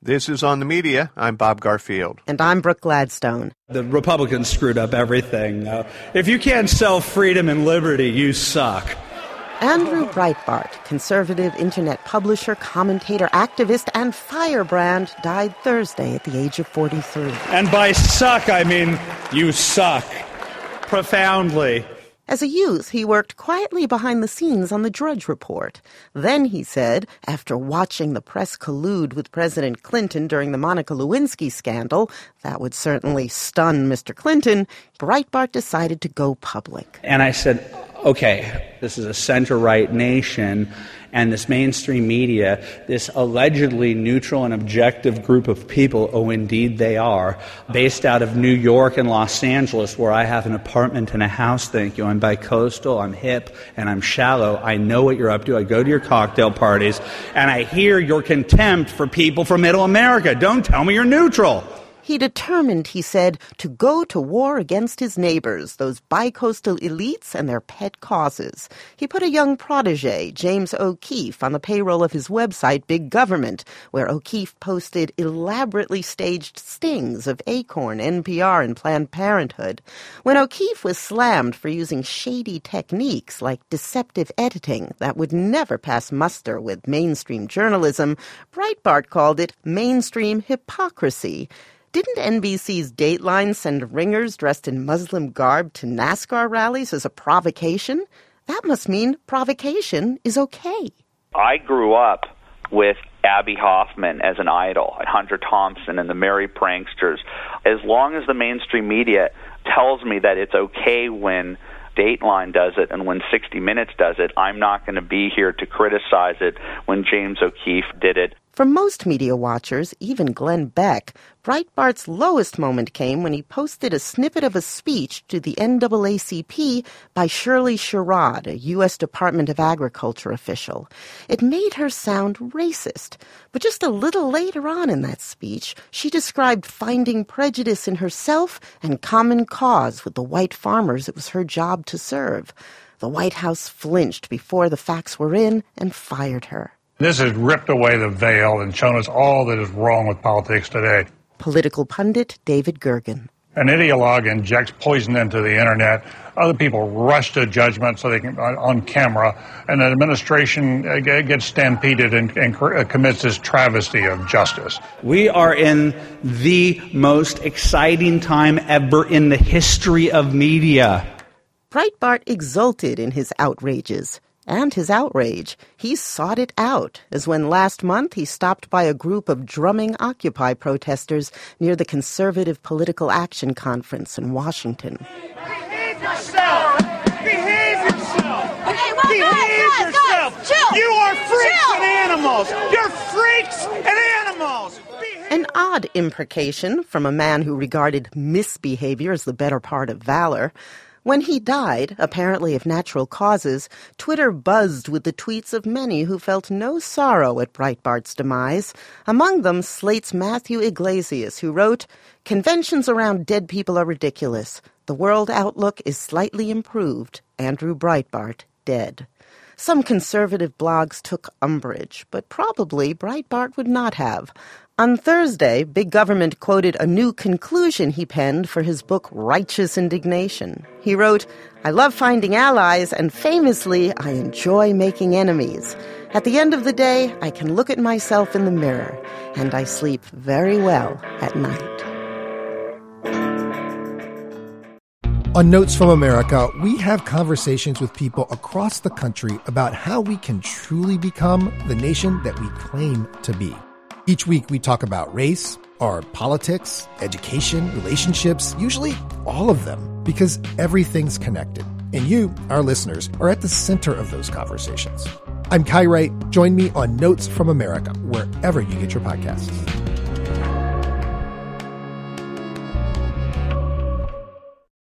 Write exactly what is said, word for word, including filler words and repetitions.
This is On the Media. I'm Bob Garfield. And I'm Brooke Gladstone. The Republicans screwed up everything. Uh, if you can't sell freedom and liberty, you suck. Andrew Breitbart, conservative internet publisher, commentator, activist, and firebrand, died Thursday at the age of forty-three. And by suck, I mean you suck. Profoundly. As a youth, he worked quietly behind the scenes on the Drudge Report. Then, he said, after watching the press collude with President Clinton during the Monica Lewinsky scandal, that would certainly stun Mister Clinton, Breitbart decided to go public. And I said, okay, this is a center-right nation, and this mainstream media, this allegedly neutral and objective group of people, oh, indeed they are, based out of New York and Los Angeles, where I have an apartment and a house, thank you. I'm bi-coastal, I'm hip, and I'm shallow. I know what you're up to. I go to your cocktail parties, and I hear your contempt for people from Middle America. Don't tell me you're neutral. He determined, he said, to go to war against his neighbors, those bi-coastal elites and their pet causes. He put a young protege, James O'Keefe, on the payroll of his website, Big Government, where O'Keefe posted elaborately staged stings of Acorn, N P R, and Planned Parenthood. When O'Keefe was slammed for using shady techniques like deceptive editing that would never pass muster with mainstream journalism, Breitbart called it mainstream hypocrisy. Didn't N B C's Dateline send ringers dressed in Muslim garb to NASCAR rallies as a provocation? That must mean provocation is okay. I grew up with Abby Hoffman as an idol, and Hunter Thompson and the Merry Pranksters. As long as the mainstream media tells me that it's okay when Dateline does it and when sixty minutes does it, I'm not going to be here to criticize it when James O'Keefe did it. For most media watchers, even Glenn Beck, Breitbart's lowest moment came when he posted a snippet of a speech to the N double A C P by Shirley Sherrod, a U S Department of Agriculture official. It made her sound racist. But just a little later on in that speech, she described finding prejudice in herself and common cause with the white farmers it was her job to serve. The White House flinched before the facts were in and fired her. This has ripped away the veil and shown us all that is wrong with politics today. Political pundit David Gergen. An ideologue injects poison into the internet. Other people rush to judgment so they can on camera, and the administration gets stampeded and, and commits this travesty of justice. We are in the most exciting time ever in the history of media. Breitbart exulted in his outrages. And his outrage. He sought it out, as when last month he stopped by a group of drumming Occupy protesters near the Conservative Political Action Conference in Washington. Behave yourself! Behave yourself! Okay, well, Behave guys, guys, yourself! guys, chill! You are freaks chill. and animals! You're freaks and animals! Behave- An odd imprecation from a man who regarded misbehavior as the better part of valor. When he died, apparently of natural causes, Twitter buzzed with the tweets of many who felt no sorrow at Breitbart's demise. Among them, Slate's Matthew Iglesias, who wrote, "Conventions around dead people are ridiculous. The world outlook is slightly improved. Andrew Breitbart, dead." Some conservative blogs took umbrage, but probably Breitbart would not have. On Thursday, Big Government quoted a new conclusion he penned for his book Righteous Indignation. He wrote, "I love finding allies, and famously, I enjoy making enemies. At the end of the day, I can look at myself in the mirror, and I sleep very well at night." On Notes from America, we have conversations with people across the country about how we can truly become the nation that we claim to be. Each week we talk about race, our politics, education, relationships, usually all of them, because everything's connected. And you, our listeners, are at the center of those conversations. I'm Kai Wright. Join me on Notes from America, wherever you get your podcasts.